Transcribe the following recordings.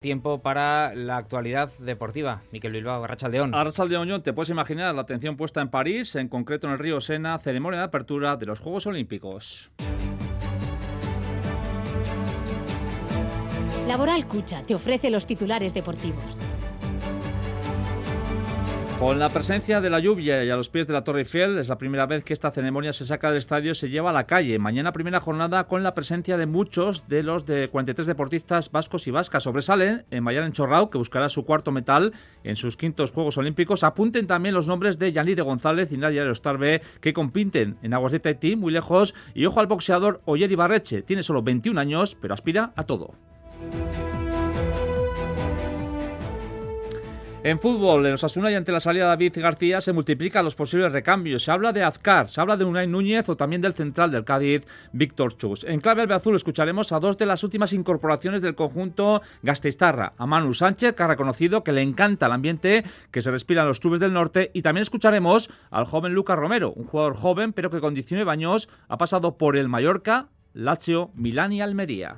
Tiempo para la actualidad deportiva. Miquel Bilbao, Arratsaldeón. Arratsaldeón, John, te puedes imaginar la atención puesta en París, en concreto en el río Sena, ceremonia de apertura de los Juegos Olímpicos. Laboral Cucha te ofrece los titulares deportivos. Con la presencia de la lluvia y a los pies de la Torre Eiffel, es la primera vez que esta ceremonia se saca del estadio y se lleva a la calle. Mañana primera jornada con la presencia de muchos de los 43 deportistas vascos y vascas. Sobresalen en Maialen Chorrau, que buscará su cuarto metal en sus quintos Juegos Olímpicos. Apunten también los nombres de Yanire González y Nadia Erostarbe, que compiten en aguas de Tahití, muy lejos. Y ojo al boxeador Oyer Ibarreche. Tiene solo 21 años, pero aspira a todo. En fútbol, en Osasuna y ante la salida de David García se multiplican los posibles recambios. Se habla de Azcar, se habla de Unai Núñez o también del central del Cádiz, Víctor Chus. En clave albiazul escucharemos a dos de las últimas incorporaciones del conjunto gasteiztarra. A Manu Sánchez, que ha reconocido que le encanta el ambiente que se respira en los clubes del norte. Y también escucharemos al joven Lucas Romero, un jugador joven pero que con 19 años ha pasado por el Mallorca, Lazio, Milán y Almería.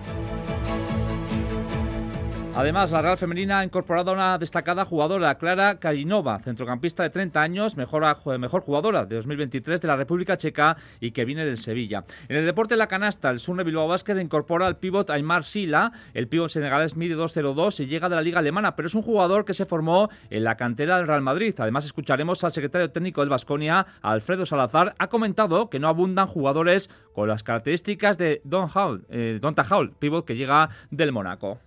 Además, la Real Femenina ha incorporado a una destacada jugadora, Klara Kalinova, centrocampista de 30 años, mejor jugadora de 2023 de la República Checa y que viene del Sevilla. En el deporte de la canasta, el Surne Bilbao Basket incorpora al pívot Aymar Sila. El pívot senegalés mide 2,02 y llega de la liga alemana, pero es un jugador que se formó en la cantera del Real Madrid. Además, escucharemos al secretario técnico del Baskonia, Alfredo Salazar. Ha comentado que no abundan jugadores con las características de Donta Hall, pívot que llega del Mónaco.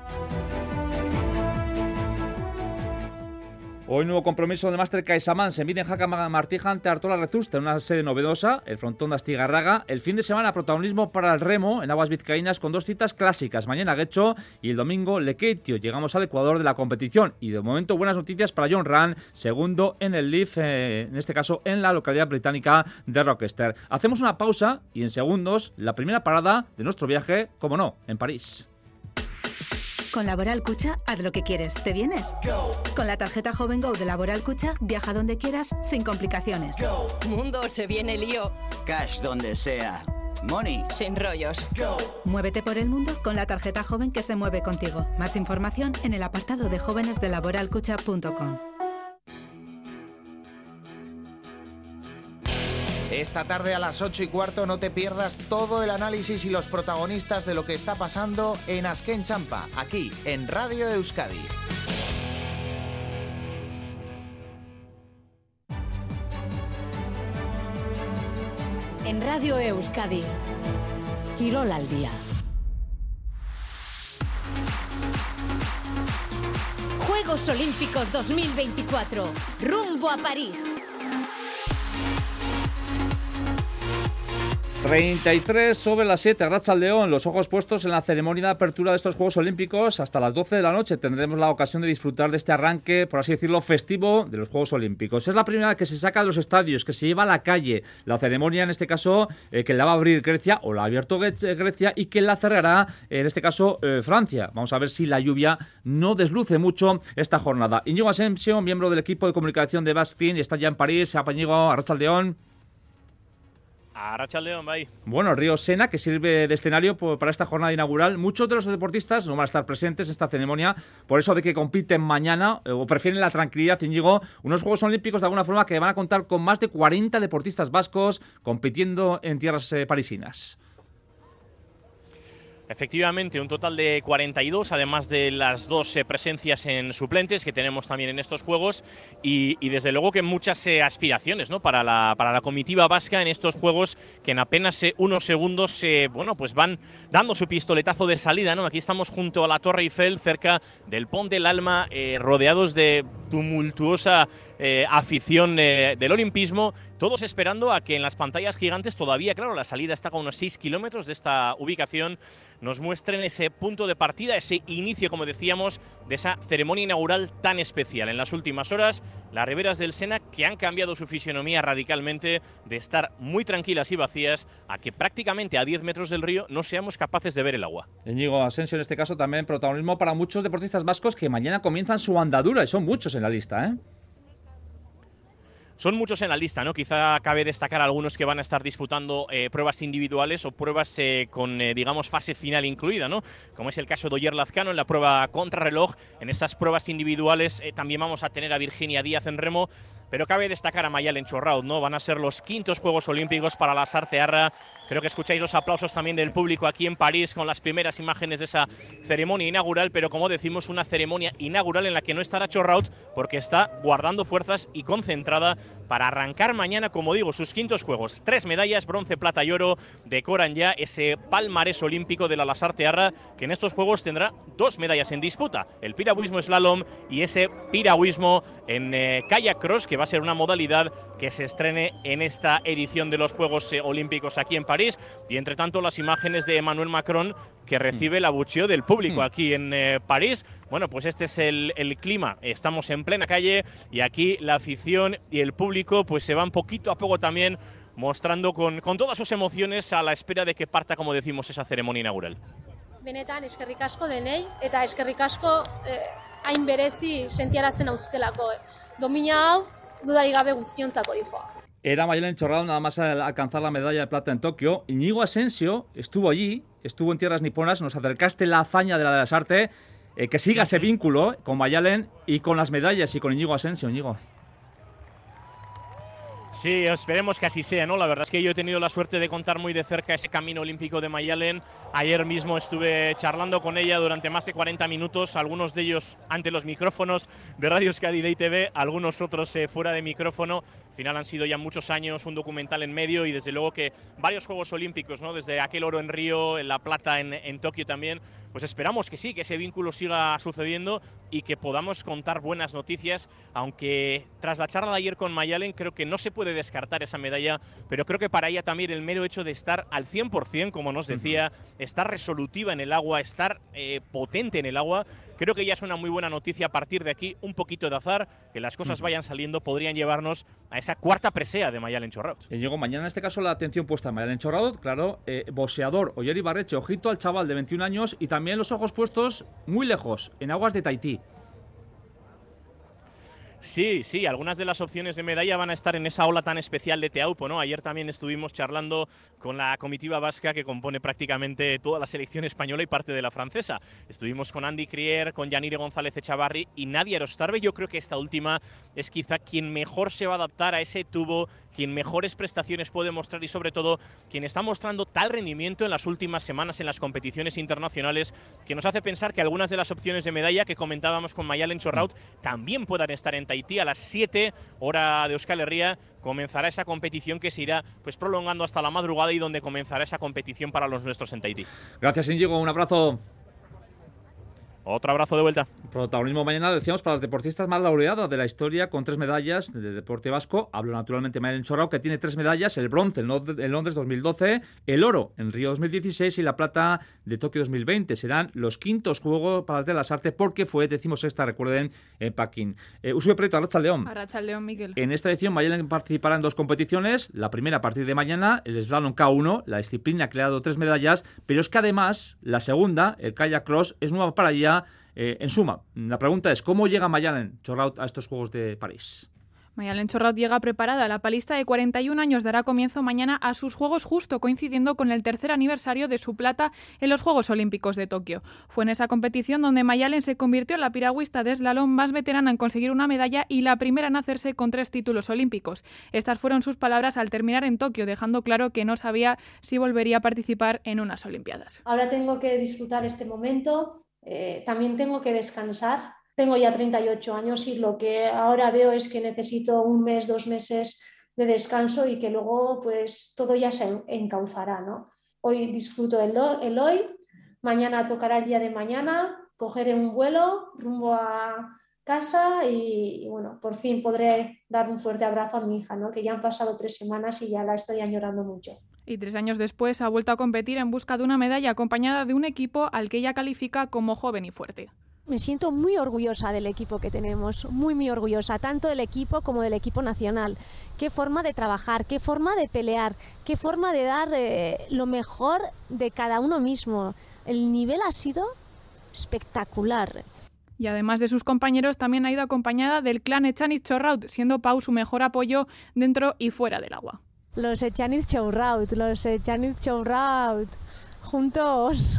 Hoy nuevo compromiso del máster CaixaBank. Se mide en Jaca Martija ante Artola Rezusta en una sede novedosa, el frontón de Astigarraga. El fin de semana protagonismo para el remo en aguas vizcaínas con dos citas clásicas. Mañana Guecho y el domingo Lekeitio. Llegamos al Ecuador de la competición y de momento buenas noticias para John Ram, segundo en el Leaf, en este caso en la localidad británica de Rochester. Hacemos una pausa y en segundos la primera parada de nuestro viaje, como no, en París. Con Laboral Cucha, haz lo que quieres. ¿Te vienes? Go. Con la tarjeta Joven Go de Laboral Cucha, viaja donde quieras sin complicaciones. Go. Mundo, se viene lío. Cash donde sea. Money. Sin rollos. Go. Muévete por el mundo con la tarjeta Joven que se mueve contigo. Más información en el apartado de jóvenes de laboralcucha.com. Esta tarde a las 8:15 no te pierdas todo el análisis y los protagonistas de lo que está pasando en Azken Txanpa, aquí en Radio Euskadi. En Radio Euskadi, Kirol al día. Juegos Olímpicos 2024, rumbo a París. 33 sobre las 7, Arratsaldeón, los ojos puestos en la ceremonia de apertura de estos Juegos Olímpicos. Hasta las 12 de la noche tendremos la ocasión de disfrutar de este arranque, por así decirlo, festivo de los Juegos Olímpicos. Es la primera vez que se saca de los estadios, que se lleva a la calle. La ceremonia, en este caso, que la va a abrir Grecia, o la ha abierto Grecia, y que la cerrará, en este caso, Francia. Vamos a ver si la lluvia no desluce mucho esta jornada. Íñigo Asensio, miembro del equipo de comunicación de Basque Team, está ya en París. Íñigo, Arratsaldeón. Arratsaldeón, bye. Bueno, el río Sena, que sirve de escenario para esta jornada inaugural. Muchos de los deportistas no van a estar presentes en esta ceremonia, por eso de que compiten mañana, o prefieren la tranquilidad, Íñigo. Unos Juegos Olímpicos, de alguna forma, que van a contar con más de 40 deportistas vascos compitiendo en tierras parisinas. Efectivamente, un total de 42, además de las dos presencias en suplentes que tenemos también en estos Juegos y desde luego que muchas aspiraciones, ¿no? para la comitiva vasca en estos Juegos que en apenas unos segundos pues van dando su pistoletazo de salida, ¿no? Aquí estamos junto a la Torre Eiffel, cerca del Pont del Alma, rodeados de tumultuosa afición del olimpismo, todos esperando a que en las pantallas gigantes, todavía, claro, la salida está a unos 6 kilómetros de esta ubicación, nos muestren ese punto de partida, ese inicio, como decíamos, de esa ceremonia inaugural tan especial. En las últimas horas, las riberas del Sena, que han cambiado su fisionomía radicalmente de estar muy tranquilas y vacías a que prácticamente a 10 metros del río no seamos capaces de ver el agua. Íñigo Asensio, en este caso, también protagonismo para muchos deportistas vascos que mañana comienzan su andadura, y son muchos en la lista, ¿eh? Son muchos en la lista, ¿no? Quizá cabe destacar algunos que van a estar disputando pruebas individuales o pruebas con, digamos, fase final incluida, ¿no? Como es el caso de Oyer Lazcano en la prueba contrarreloj. En esas pruebas individuales también vamos a tener a Virginia Díaz en remo, pero cabe destacar a Mayalen Chorraut, ¿no? Van a ser los 5º Juegos Olímpicos para la Sartearra. Creo que escucháis los aplausos también del público aquí en París con las primeras imágenes de esa ceremonia inaugural, pero como decimos, una ceremonia inaugural en la que no estará Chorraut porque está guardando fuerzas y concentrada para arrancar mañana, como digo, sus 5º Juegos. 3 medallas, bronce, plata y oro, decoran ya ese palmarés olímpico de la Lasarte-Arra, que en estos Juegos tendrá 2 medallas en disputa, el piragüismo slalom y ese piragüismo en kayak cross, que va a ser una modalidad que se estrene en esta edición de los Juegos Olímpicos aquí en París. Y entre tanto, las imágenes de Emmanuel Macron, que recibe el abucheo del público aquí en París. Bueno, pues este es el clima. Estamos en plena calle y aquí la afición y el público pues se van poquito a poco también mostrando con todas sus emociones a la espera de que parta, como decimos, esa ceremonia inaugural. Benetan eskerrik asko denei eta eskerrik asko hain berezi sentiarazten auzutelako. Domina hau dudarik gabe guztiontzako dijoa. Era Mayalen Chorraut nada más al alcanzar la medalla de plata en Tokio. Íñigo Asensio estuvo allí, estuvo en tierras niponas. Nos acercaste la hazaña de la Lasarte. Que siga ese vínculo con Mayalen y con las medallas y con Íñigo Asensio, Íñigo. Sí, esperemos que así sea, ¿no? La verdad es que yo he tenido la suerte de contar muy de cerca ese camino olímpico de Mayalen. Ayer mismo estuve charlando con ella durante más de 40 minutos, algunos de ellos ante los micrófonos de Radio Euskadi de ITV, algunos otros fuera de micrófono. Al final han sido ya muchos años, un documental en medio y desde luego que varios Juegos Olímpicos, ¿no? Desde aquel oro en Río, en la plata en Tokio también. Pues esperamos que sí, que ese vínculo siga sucediendo y que podamos contar buenas noticias, aunque tras la charla de ayer con Mayalen creo que no se puede descartar esa medalla, pero creo que para ella también el mero hecho de estar al 100%, como nos decía, estar resolutiva en el agua, estar potente en el agua, creo que ya es una muy buena noticia. A partir de aquí, un poquito de azar, que las cosas vayan saliendo, podrían llevarnos a esa 4ª presea de Mayalen Chorraut. Y llegó mañana en este caso la atención puesta en Mayalen Chorraut, claro, boxeador Oyer Ibarretxe, ojito al chaval de 21 años y también los ojos puestos muy lejos, en aguas de Tahití. Sí, algunas de las opciones de medalla van a estar en esa ola tan especial de Teaupo, ¿no? Ayer también estuvimos charlando con la comitiva vasca que compone prácticamente toda la selección española y parte de la francesa. Estuvimos con Andy Crier, con Yanire González Echavarri y Nadia Erostarbe. Yo creo que esta última es quizá quien mejor se va a adaptar a ese tubo, quien mejores prestaciones puede mostrar y sobre todo quien está mostrando tal rendimiento en las últimas semanas en las competiciones internacionales que nos hace pensar que algunas de las opciones de medalla que comentábamos con Mayalen Chorraut también puedan estar en Tahití. A las 7 hora de Euskal Herria comenzará esa competición que se irá pues prolongando hasta la madrugada y donde comenzará esa competición para los nuestros en Tahití. Gracias, Íñigo, un abrazo. Otro abrazo de vuelta. Protagonismo mañana, decíamos, para las deportistas más laureadas de la historia, con 3 medallas del deporte vasco. Hablo naturalmente de Mayalen Chorraut, que tiene 3 medallas, el bronce en Londres 2012, el oro en Río 2016 y la plata de Tokio 2020. Serán los 5º Juegos para las de las Artes, porque fue 16ª, recuerden, en Pekín. Usue Preto, Arratsaldeon. Arratsaldeon, Miquel. En esta edición, Mayalen participará en 2 competiciones. La primera a partir de mañana, el slalom K1, la disciplina que le ha dado 3 medallas, pero es que además, la segunda, el kayak cross, es nueva para ella. En suma, la pregunta es, ¿cómo llega Mayalen Chorraut a estos Juegos de París? Mayalen Chorraut llega preparada. La palista de 41 años dará comienzo mañana a sus Juegos, justo coincidiendo con el 3er aniversario de su plata en los Juegos Olímpicos de Tokio. Fue en esa competición donde Mayalen se convirtió en la piragüista de slalom más veterana en conseguir una medalla y la primera en hacerse con 3 títulos olímpicos. Estas fueron sus palabras al terminar en Tokio, dejando claro que no sabía si volvería a participar en unas Olimpiadas. Ahora tengo que disfrutar este momento. También tengo que descansar. Tengo ya 38 años y lo que ahora veo es que necesito 1 mes, 2 meses de descanso y que luego pues todo ya se encauzará, ¿no? Hoy disfruto el hoy, mañana tocará el día de mañana, cogeré un vuelo rumbo a casa y bueno, por fin podré dar un fuerte abrazo a mi hija, ¿no? Que ya han pasado 3 semanas y ya la estoy añorando mucho. Y 3 años después ha vuelto a competir en busca de una medalla acompañada de un equipo al que ella califica como joven y fuerte. Me siento muy orgullosa del equipo que tenemos, muy orgullosa, tanto del equipo como del equipo nacional. Qué forma de trabajar, qué forma de pelear, qué forma de dar lo mejor de cada uno mismo. El nivel ha sido espectacular. Y además de sus compañeros, también ha ido acompañada del clan Echaniz Chorraut, siendo Pau su mejor apoyo dentro y fuera del agua. Los Echaniz Chorraut, juntos.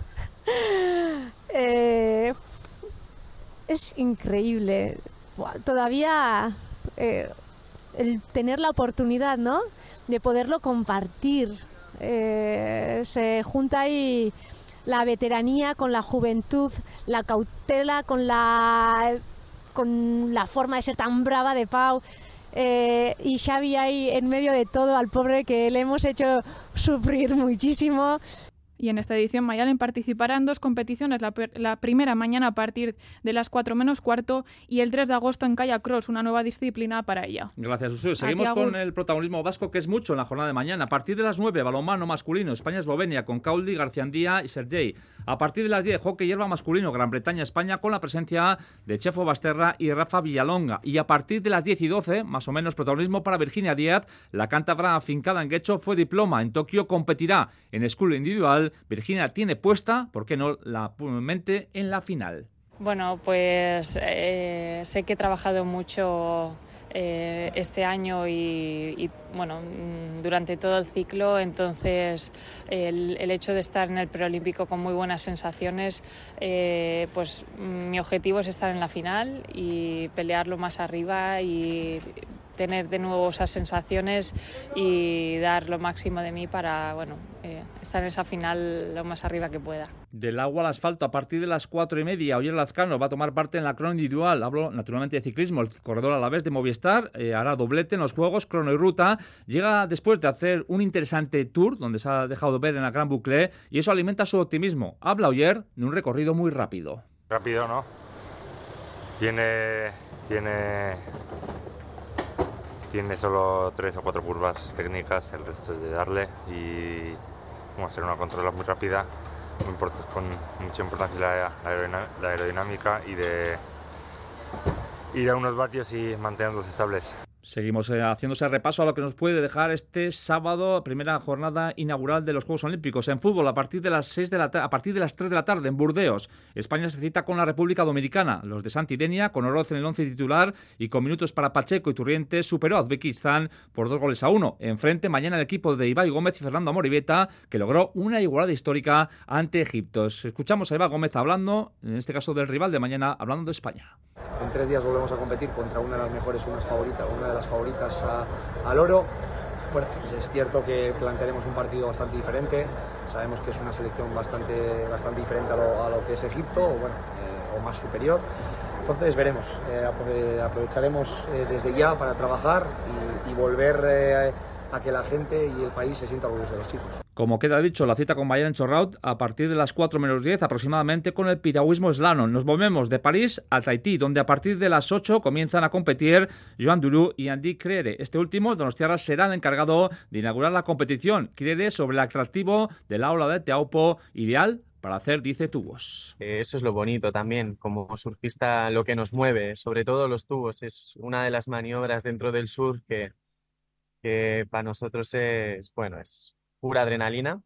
Es increíble. Todavía el tener la oportunidad, ¿no?, de poderlo compartir. Se junta ahí la veteranía con la juventud, la cautela con la forma de ser tan brava de Pau, y Xavi ahí en medio de todo, al pobre que le hemos hecho sufrir muchísimo. Y en esta edición Mayalen participará en 2 competiciones, la primera mañana a partir de las 4 menos cuarto y el 3 de agosto en kayak cross, una nueva disciplina para ella. Gracias, Usu. Seguimos con el protagonismo vasco, que es mucho en la jornada de mañana. A partir de las 9, balonmano masculino, España-Eslovenia, con Cauldi, Garciandía y Sergei. A partir de las 10, hockey hierba masculino, Gran Bretaña-España, con la presencia de Chefo Basterra y Rafa Villalonga. Y a partir de las 10 y 12, más o menos protagonismo para Virginia Díaz, la cántabra afincada en Guecho fue diploma. En Tokio competirá en school individual. Virginia tiene puesta, ¿por qué no?, la mente en la final. Bueno, pues sé que he trabajado mucho este año y bueno, durante todo el ciclo, entonces el hecho de estar en el preolímpico con muy buenas sensaciones, pues mi objetivo es estar en la final y pelearlo más arriba y tener de nuevo esas sensaciones y dar lo máximo de mí para, bueno, estar en esa final lo más arriba que pueda. Del agua al asfalto, a partir de las 4:30, Oyer Lazcano va a tomar parte en la crono individual. Hablo naturalmente de ciclismo. El corredor alavés de Movistar hará doblete en los Juegos, crono y ruta. Llega después de hacer un interesante tour, donde se ha dejado ver en la Gran Boucle, y eso alimenta su optimismo. Habla Oyer de un recorrido muy rápido. Rápido, ¿no? Tiene solo 3 o 4 curvas técnicas, el resto es de darle y vamos a hacer una controla muy rápida, con mucha importancia la aerodinámica y de ir a unos vatios y mantenerlos estables. Seguimos haciéndose repaso a lo que nos puede dejar este sábado, primera jornada inaugural de los Juegos Olímpicos. En fútbol, a partir de las 3 de la tarde en Burdeos, España se cita con la República Dominicana. Los de Santidenia, con Oroz en el 11 titular y con minutos para Pacheco y Turriente, superó a Uzbekistán por 2-1. Enfrente, mañana el equipo de Ibai Gómez y Fernando Amoribeta, que logró una igualada histórica ante Egipto. Escuchamos a Ibai Gómez hablando, en este caso del rival de mañana, hablando de España. En 3 días volvemos a competir contra una de las mejores, una de las favoritas al oro. Bueno, pues es cierto que plantearemos un partido bastante diferente. Sabemos que es una selección bastante diferente a lo que es Egipto, o más superior. Entonces veremos, aprovecharemos desde ya para trabajar y volver a que la gente y el país se sienta orgullosos de los chicos. Como queda dicho, la cita con Mayalen Chorraut a partir de las 4 menos 10 aproximadamente con el piragüismo slalom. Nos volvemos de París a Tahití, donde a partir de las 8 comienzan a competir Joan Duru y Andy Creere. Este último, donostiarra, será el encargado de inaugurar la competición. Creere sobre el atractivo de la ola de Teaupo, ideal para hacer, dice, tubos. Eso es lo bonito también, como surfista, lo que nos mueve, sobre todo los tubos. Es una de las maniobras dentro del surf que para nosotros es pura adrenalina,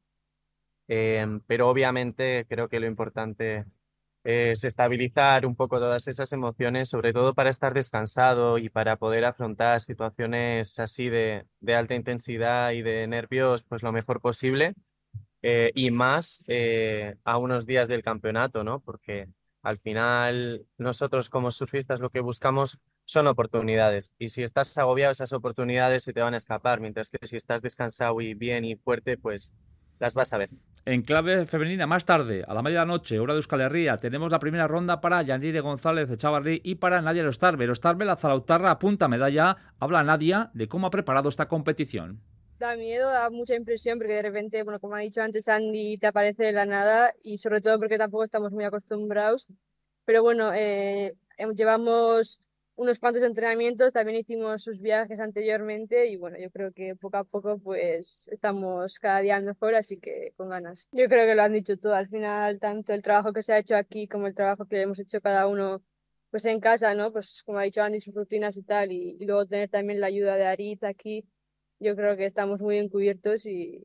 pero obviamente creo que lo importante es estabilizar un poco todas esas emociones, sobre todo para estar descansado y para poder afrontar situaciones así de alta intensidad y de nervios pues lo mejor posible, y más a unos días del campeonato, ¿no? Porque al final nosotros como surfistas lo que buscamos son oportunidades, y si estás agobiado esas oportunidades se te van a escapar, mientras que si estás descansado y bien y fuerte, pues las vas a ver. En clave femenina, más tarde, a la medianoche, hora de Euskal Herria, tenemos la primera ronda para Yanire González Echavarri y para Nadia Erostarbe. Erostarbe, la zalautarra, apunta medalla. Habla Nadia de cómo ha preparado esta competición. Da miedo, da mucha impresión porque de repente, bueno, como ha dicho antes Andy, te aparece de la nada, y sobre todo porque tampoco estamos muy acostumbrados. Pero bueno, llevamos unos cuantos entrenamientos, también hicimos sus viajes anteriormente y bueno, yo creo que poco a poco pues estamos cada día mejor, así que con ganas. Yo creo que lo han dicho todo, al final tanto el trabajo que se ha hecho aquí como el trabajo que hemos hecho cada uno pues en casa, ¿no? Pues como ha dicho Andy, sus rutinas y tal, y luego tener también la ayuda de Aritz aquí, yo creo que estamos muy bien cubiertos y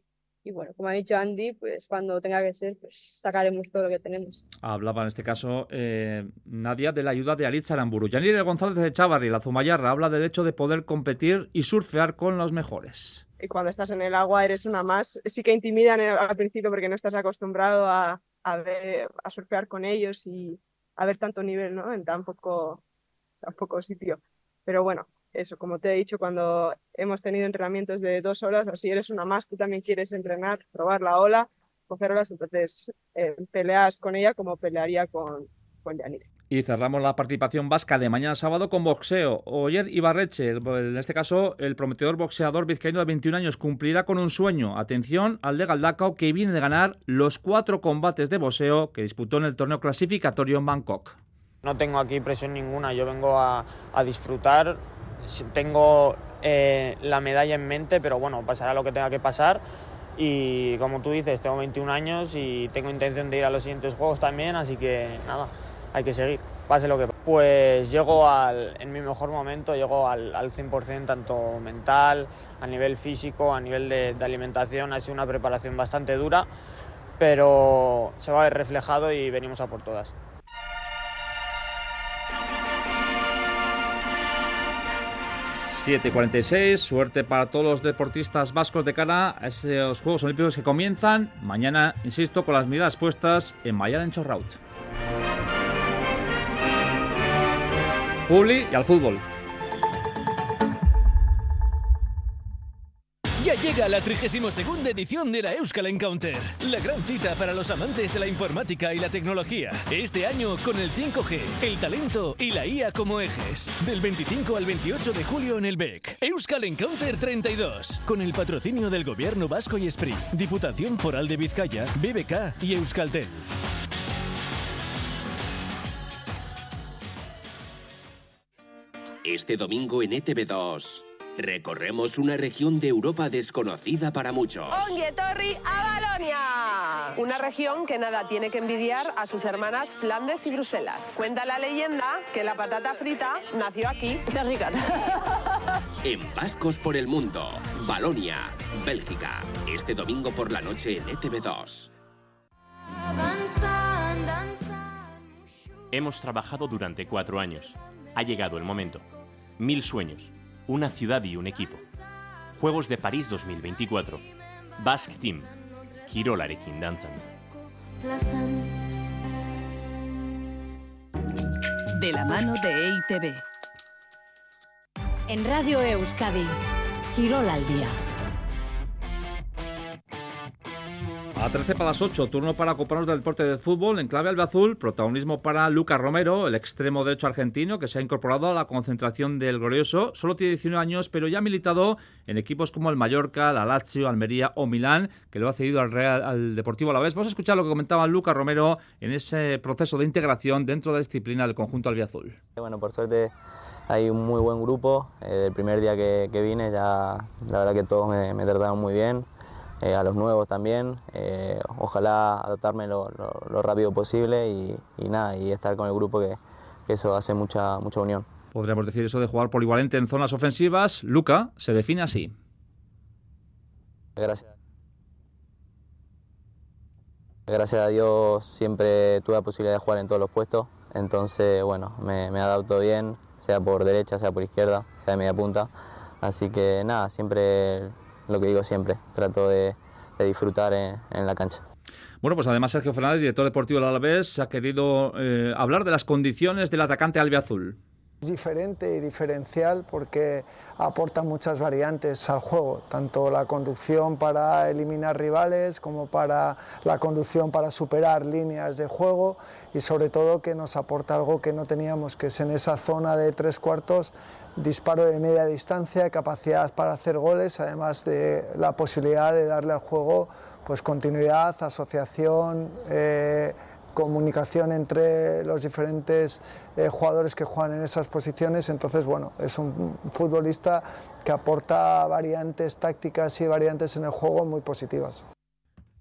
y bueno, como ha dicho Andy, pues cuando tenga que ser, pues sacaremos todo lo que tenemos. Hablaba en este caso Nadia de la ayuda de Aritz Aramburu. Yanire González de Chávarri, la Zumayarra, habla del hecho de poder competir y surfear con los mejores. Y cuando estás en el agua eres una más. Sí que intimidan al principio porque no estás acostumbrado a surfear con ellos y a ver tanto nivel, ¿no? En tan poco sitio. Pero bueno, eso, como te he dicho, cuando hemos tenido entrenamientos de 2 horas, así eres una más, tú también quieres entrenar, probar la ola, coger olas, entonces peleas con ella como pelearía con Yanire. Y cerramos la participación vasca de mañana sábado con boxeo. Oyer Ibarreche, en este caso el prometedor boxeador vizcaíno de 21 años, cumplirá con un sueño. Atención al de Galdacao, que viene de ganar los 4 combates de boxeo que disputó en el torneo clasificatorio en Bangkok. No tengo aquí presión ninguna, yo vengo a disfrutar. Tengo la medalla en mente, pero bueno, pasará lo que tenga que pasar. Y como tú dices, tengo 21 años y tengo intención de ir a los siguientes juegos también, así que nada, hay que seguir, pase lo que pase. Pues llego en mi mejor momento, llego al 100%, tanto mental, a nivel físico, a nivel de alimentación. Ha sido una preparación bastante dura, pero se va a ver reflejado y venimos a por todas. 7:46, suerte para todos los deportistas vascos de cara a esos Juegos Olímpicos que comienzan mañana, insisto, con las miradas puestas en Mayalen Chorraut. Publi y al fútbol. Ya llega la 32ª edición de la Euskal Encounter, la gran cita para los amantes de la informática y la tecnología. Este año con el 5G, el talento y la IA como ejes. Del 25 al 28 de julio en el BEC. Euskal Encounter 32, con el patrocinio del Gobierno Vasco y Esprit, Diputación Foral de Vizcaya, BBK y Euskaltel. Este domingo en ETV2 recorremos una región de Europa desconocida para muchos. Ongi etorri a Valonia, una región que nada tiene que envidiar a sus hermanas Flandes y Bruselas. Cuenta la leyenda que la patata frita nació aquí. ¡Qué rica! En Vascos por el Mundo, Valonia, Bélgica. Este domingo por la noche en ETV2. Hemos trabajado durante 4 años. Ha llegado el momento. 1000 sueños. Una ciudad y un equipo. Juegos de París 2024. Basque Team. Kirolarekin dantzan. De la mano de EITB. En Radio Euskadi, Quirol al día. A 13 para las 8, turno para ocuparnos del deporte de fútbol en clave albiazul, protagonismo para Lucas Romero, el extremo derecho argentino que se ha incorporado a la concentración del Glorioso. Solo tiene 19 años, pero ya ha militado en equipos como el Mallorca, la Lazio, Almería o Milán, que lo ha cedido al Deportivo Alavés. Vamos a escuchar lo que comentaba Lucas Romero en ese proceso de integración dentro de la disciplina del conjunto albiazul. Bueno, por suerte hay un muy buen grupo. El primer día que vine ya la verdad que todos me trataron muy bien. A los nuevos también, ojalá adaptarme lo rápido posible y estar con el grupo que eso hace mucha unión. Podríamos decir eso de jugar polivalente en zonas ofensivas. Luca se define así. Gracias a Dios siempre tuve la posibilidad de jugar en todos los puestos, entonces bueno, me adapto bien, sea por derecha, sea por izquierda, sea de media punta, así que nada, siempre... Lo que digo siempre, trato de disfrutar en la cancha. Bueno, pues además Sergio Fernández, director deportivo del Alavés, ha querido hablar de las condiciones del atacante albiazul. Es diferente y diferencial porque aporta muchas variantes al juego, tanto la conducción para eliminar rivales como para la conducción para superar líneas de juego y sobre todo que nos aporta algo que no teníamos, que es en esa zona de 3/4 disparo de media distancia, capacidad para hacer goles, además de la posibilidad de darle al juego pues continuidad, asociación, comunicación entre los diferentes jugadores que juegan en esas posiciones. Entonces, bueno, es un futbolista que aporta variantes tácticas y variantes en el juego muy positivas.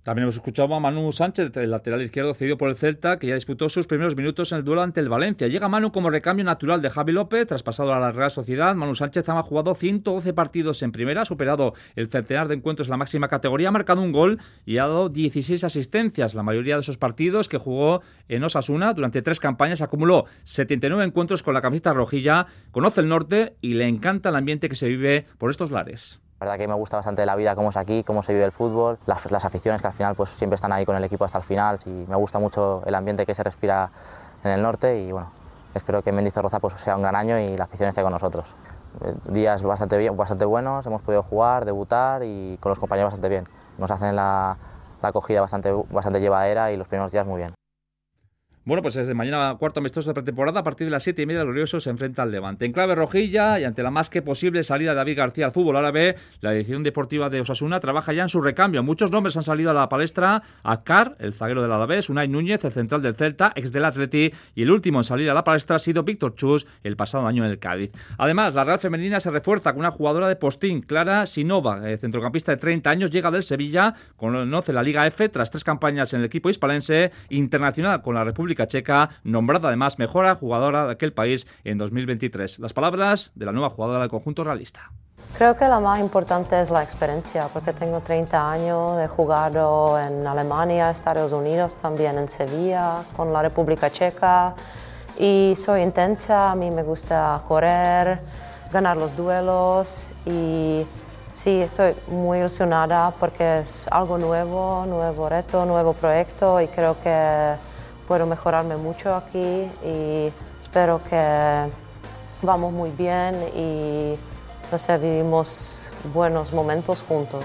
También hemos escuchado a Manu Sánchez, el lateral izquierdo cedido por el Celta, que ya disputó sus primeros minutos en el duelo ante el Valencia. Llega Manu como recambio natural de Javi López, traspasado a la Real Sociedad. Manu Sánchez ha jugado 112 partidos en primera, ha superado el centenar de encuentros en la máxima categoría, ha marcado un gol y ha dado 16 asistencias. La mayoría de esos partidos que jugó en Osasuna durante 3 campañas, acumuló 79 encuentros con la camiseta rojilla, conoce el norte y le encanta el ambiente que se vive por estos lares. La verdad que me gusta bastante la vida, cómo es aquí, cómo se vive el fútbol, las aficiones que al final pues siempre están ahí con el equipo hasta el final, y me gusta mucho el ambiente que se respira en el norte y bueno, espero que en Mendizorroza pues sea un gran año y la afición esté con nosotros. Días bastante buenos, hemos podido jugar, debutar y con los compañeros bastante bien. Nos hacen la acogida bastante llevadera y los primeros días muy bien. Bueno, pues desde mañana cuarto amistoso de pretemporada, a partir de las 7:30 el Glorioso se enfrenta al Levante. En clave rojilla y ante la más que posible salida de David García al fútbol árabe, la edición deportiva de Osasuna trabaja ya en su recambio. Muchos nombres han salido a la palestra: Akar, el zaguero del Alavés, Unai Núñez, el central del Celta, ex del Atleti, y el último en salir a la palestra ha sido Víctor Chus, el pasado año en el Cádiz. Además, la Real Femenina se refuerza con una jugadora de postín, Clara Sinova, centrocampista de 30 años, llega del Sevilla, conoce la Liga F tras 3 campañas en el equipo hispalense, internacional con la República Checa, nombrada además mejor jugadora de aquel país en 2023. Las palabras de la nueva jugadora del conjunto realista. Creo que la más importante es la experiencia, porque tengo 30 años, he jugado en Alemania, Estados Unidos, también en Sevilla, con la República Checa, y soy intensa, a mí me gusta correr, ganar los duelos, y sí, estoy muy ilusionada porque es algo nuevo, nuevo reto, nuevo proyecto, y creo que puedo mejorarme mucho aquí y espero que vamos muy bien y no sé, vivimos buenos momentos juntos.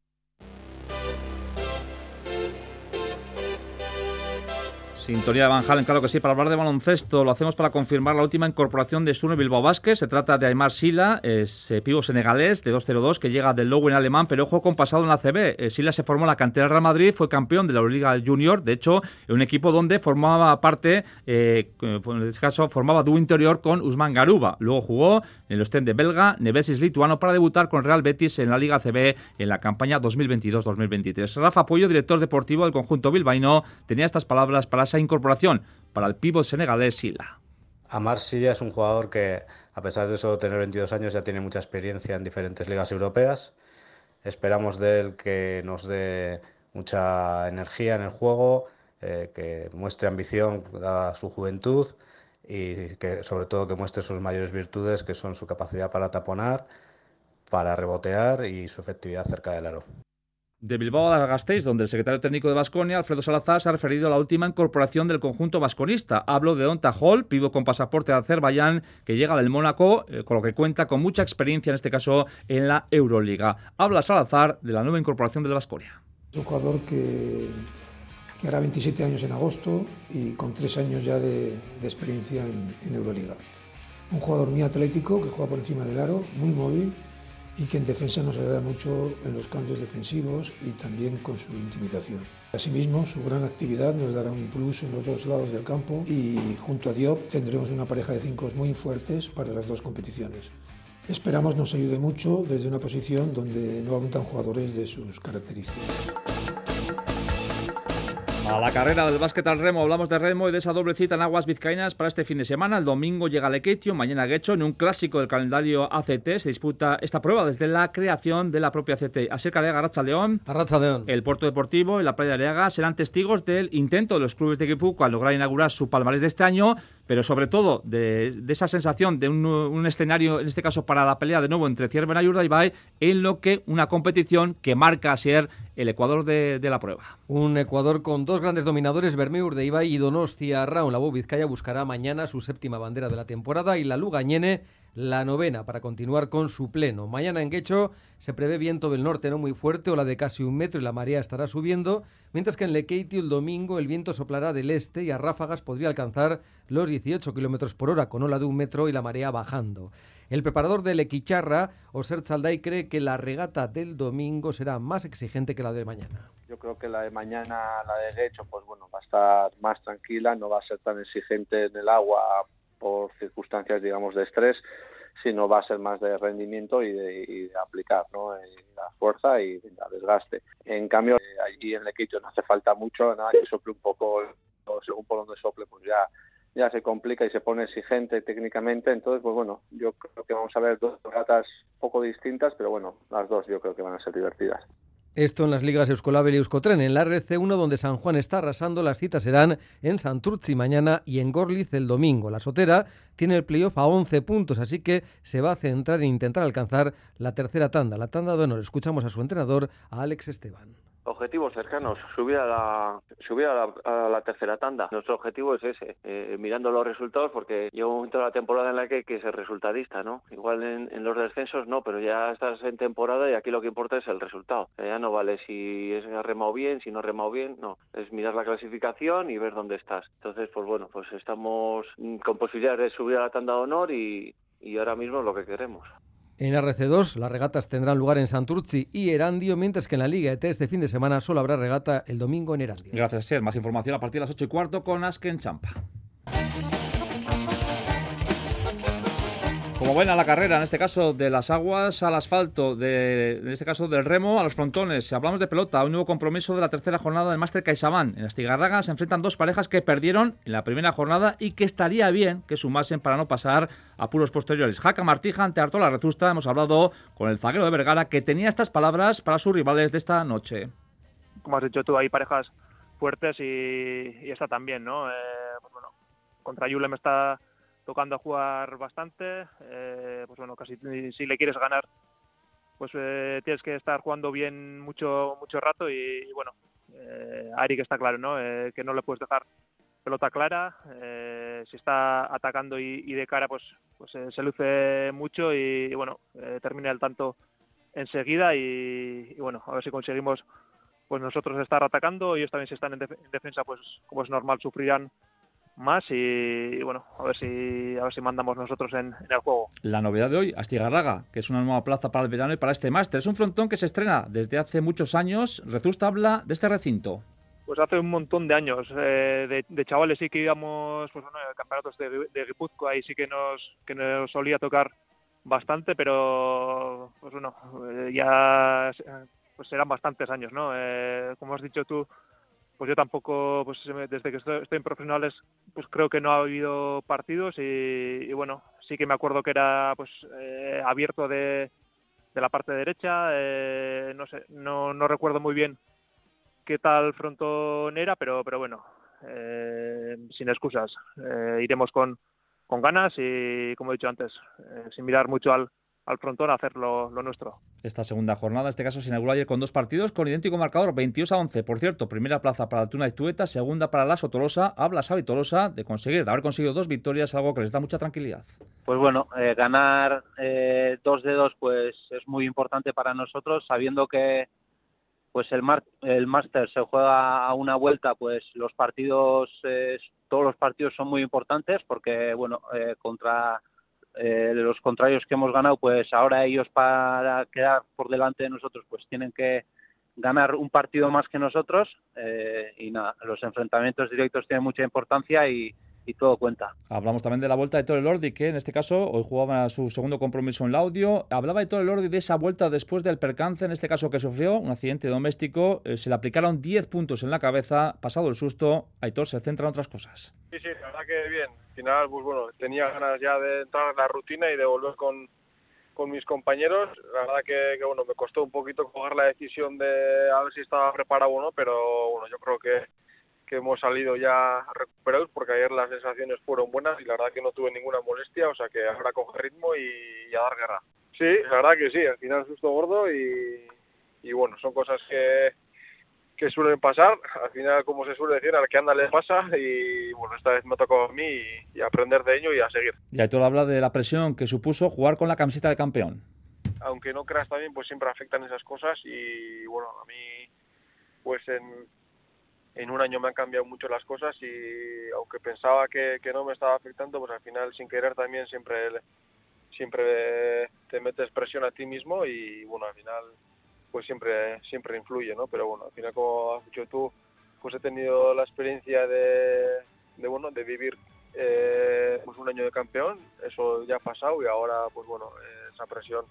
Sintonía de Van Halen, claro que sí, para hablar de baloncesto. Lo hacemos para confirmar la última incorporación de Sune Bilbao Basket. Se trata de Aimar Sila, pívot senegalés de 2-0-2 que llega del Lowen alemán, pero ojo con pasado en la ACB. Sila se formó en la cantera del Real Madrid, fue campeón de la Euroliga Junior, de hecho, en un equipo donde formaba parte, en este caso, formaba dúo interior con Usman Garuba. Luego jugó en el Ostende belga, Nevesis lituano, para debutar con Real Betis en la Liga ACB en la campaña 2022-2023. Rafa Puello, director deportivo del conjunto bilbaíno, tenía estas palabras para esa incorporación para el pívot senegalés Sila. Aimar Sila es un jugador que, a pesar de solo tener 22 años, ya tiene mucha experiencia en diferentes ligas europeas. Esperamos de él que nos dé mucha energía en el juego, que muestre ambición a su juventud y que, sobre todo, que muestre sus mayores virtudes, que son su capacidad para taponar, para rebotear y su efectividad cerca del aro. De Bilbao a Gasteiz, donde el secretario técnico de Baskonia, Alfredo Salazar, se ha referido a la última incorporación del conjunto vasconista. Hablo de Onta Hall, pívot con pasaporte de Azerbaiyán, que llega del Mónaco, con lo que cuenta con mucha experiencia, en este caso, en la Euroliga. Habla Salazar de la nueva incorporación del Baskonia. Es un jugador que hará 27 años en agosto y con 3 años ya de experiencia en Euroliga. Un jugador muy atlético, que juega por encima del aro, muy móvil, y que en defensa nos ayuda mucho en los cambios defensivos y también con su intimidación. Asimismo, su gran actividad nos dará un plus en los dos lados del campo y junto a Diop tendremos una pareja de 5 muy fuertes para las dos competiciones. Esperamos nos ayude mucho desde una posición donde no abundan jugadores de sus características. A la carrera del básquet al remo, hablamos de remo y de esa doble cita en aguas vizcaínas para este fin de semana. El domingo llega Lekeitio, mañana Guecho. En un clásico del calendario ACT se disputa esta prueba desde la creación de la propia ACT. Asier Areaga, Arratsaldeón. Arratsaldeón. El Puerto Deportivo y la playa de Areaga serán testigos del intento de los clubes de Guipúzcoa al lograr inaugurar su palmarés de este año, pero sobre todo de esa sensación de un escenario, en este caso para la pelea de nuevo entre Ciervena y Urdaibai, en lo que una competición que marca a ser el Ecuador de la prueba. Un Ecuador con 2 grandes dominadores, Bermeo Urdaibai y Donostia Raun. La Bou Vizcaya buscará mañana su 7ª bandera de la temporada y la Lugañene la 9ª para continuar con su pleno. Mañana en Guecho se prevé viento del norte no muy fuerte, ola de casi 1 metro y la marea estará subiendo, mientras que en Lekeitio el domingo el viento soplará del este y a ráfagas podría alcanzar los 18 km por hora con ola de 1 metro y la marea bajando. El preparador del Equicharra, Oser Zalday, cree que la regata del domingo será más exigente que la de mañana. Yo creo que la de mañana, la de Guecho, pues bueno, va a estar más tranquila, no va a ser tan exigente en el agua por circunstancias, digamos, de estrés. sino va a ser más de rendimiento y de aplicar, ¿no? La fuerza y el desgaste. En cambio, allí en Lequeitio no hace falta mucho, nada que sople un poco, según por donde sople, pues ya se complica y se pone exigente técnicamente. Entonces, pues bueno, yo creo que vamos a ver dos regatas poco distintas, pero bueno, las dos yo creo que van a ser divertidas. Esto en las ligas Euskolabel y Euskotren. En la RC1, donde San Juan está arrasando, las citas serán en Santurtzi mañana y en Gorliz el domingo. La Sotera tiene el playoff a 11 puntos, así que se va a centrar en intentar alcanzar la tercera tanda, la tanda de honor. Escuchamos a su entrenador, a Alex Esteban. Objetivos cercanos, subir a la tercera tanda. Nuestro objetivo es ese, mirando los resultados, porque llega un momento de la temporada en la que hay que ser resultadista, ¿no? Igual en los descensos no, pero ya estás en temporada y aquí lo que importa es el resultado. Ya no vale si has remado bien, si no has remado bien, no. Es mirar la clasificación y ver dónde estás. Entonces, pues bueno, pues estamos con posibilidades de subir a la tanda de honor y ahora mismo es lo que queremos. En RC2 las regatas tendrán lugar en Santurtzi y Erandio, mientras que en la Liga ET este fin de semana solo habrá regata el domingo en Erandio. Gracias, Ser. Más información a partir de las 8:15 con Asken Champa. Como buena la carrera, en este caso de las aguas al asfalto, en este caso del remo a los frontones. Si hablamos de pelota, un nuevo compromiso de la tercera jornada del Máster CaixaBank. En Astigarraga se enfrentan dos parejas que perdieron en la primera jornada y que estaría bien que sumasen para no pasar a apuros posteriores. Jaca Martija ante Artola Rezusta. Hemos hablado con el zaguero de Vergara, que tenía estas palabras para sus rivales de esta noche. Como has dicho tú, hay parejas fuertes y esta también, ¿no? Pues bueno, contra Yule me está tocando a jugar bastante, pues bueno, casi si le quieres ganar, pues tienes que estar jugando bien mucho rato y bueno, a Eric está claro, ¿no? Que no le puedes dejar pelota clara, si está atacando y de cara, pues se luce mucho y bueno, termina el tanto enseguida y bueno, a ver si conseguimos pues nosotros estar atacando, ellos también si están en defensa, pues como es normal sufrirán más y bueno, a ver si mandamos nosotros en el juego. La novedad de hoy, Astigarraga, que es una nueva plaza para el verano y para este máster. Es un frontón que se estrena desde hace muchos años. Rezusta habla de este recinto. Pues hace un montón de años, de chavales sí que íbamos pues bueno, campeonatos de Guipúzcoa, ahí sí que nos solía tocar bastante, pero pues bueno, ya pues serán bastantes años, ¿no? Como has dicho tú, pues yo tampoco, pues desde que estoy en profesionales, pues creo que no ha habido partidos y bueno, sí que me acuerdo que era pues abierto de la parte derecha, no sé, no recuerdo muy bien qué tal frontón era, pero bueno, sin excusas, iremos con ganas y como he dicho antes, sin mirar mucho al frontón a hacer lo nuestro. Esta segunda jornada, en este caso, se inauguró ayer con dos partidos con idéntico marcador, 22-11. Por cierto, primera plaza para el Tuna y Tueta, segunda para la Sotolosa. Habla Xavi Tolosa de haber conseguido dos victorias, algo que les da mucha tranquilidad. Pues bueno, ganar 2 de 2 pues es muy importante para nosotros, sabiendo que pues el máster se juega a una vuelta, pues los partidos, todos los partidos son muy importantes porque bueno, contra los contrarios que hemos ganado, pues ahora ellos para quedar por delante de nosotros pues tienen que ganar un partido más que nosotros y nada, los enfrentamientos directos tienen mucha importancia y todo cuenta. Hablamos también de la vuelta de Ettore Elordi, que en este caso hoy jugaba su segundo compromiso en Laudio. Hablaba Ettore Elordi de esa vuelta después del percance, en este caso que sufrió, un accidente doméstico. Se le aplicaron 10 puntos en la cabeza. Pasado el susto, Aitor se centra en otras cosas. Sí, la verdad que bien. Al final, pues bueno, tenía ganas ya de entrar en la rutina y de volver con mis compañeros. La verdad que bueno, me costó un poquito coger la decisión de a ver si estaba preparado o no, pero bueno, yo creo que hemos salido ya recuperados porque ayer las sensaciones fueron buenas y la verdad que no tuve ninguna molestia, o sea que ahora coge ritmo y a dar guerra. Sí, la verdad que sí, al final susto gordo y bueno, son cosas que suelen pasar, al final como se suele decir, al que anda le pasa y bueno, esta vez me ha tocado a mí y aprender de ello y a seguir. Y Aitor habla de la presión que supuso jugar con la camiseta de campeón. Aunque no creas también, pues siempre afectan esas cosas y bueno, a mí pues en un año me han cambiado mucho las cosas y aunque pensaba que no me estaba afectando, pues al final sin querer también siempre te metes presión a ti mismo y bueno, al final pues siempre influye, ¿no? Pero bueno, al final como has dicho tú, pues he tenido la experiencia de vivir pues un un año de campeón, eso ya ha pasado y ahora pues bueno, esa presión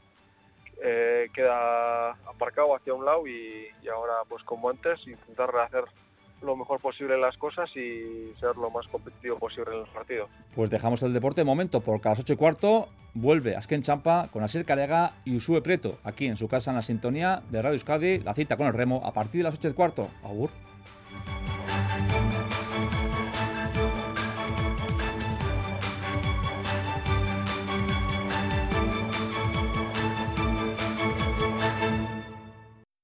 queda aparcado hacia un lado y ahora pues como antes intentar hacer lo mejor posible las cosas y ser lo más competitivo posible en el partido. Pues dejamos el deporte de momento porque a las 8:15 vuelve Azken Champa con Asier Carega y Usue Prieto aquí en su casa en la sintonía de Radio Euskadi, la cita con el remo a partir de las 8:15. Agur.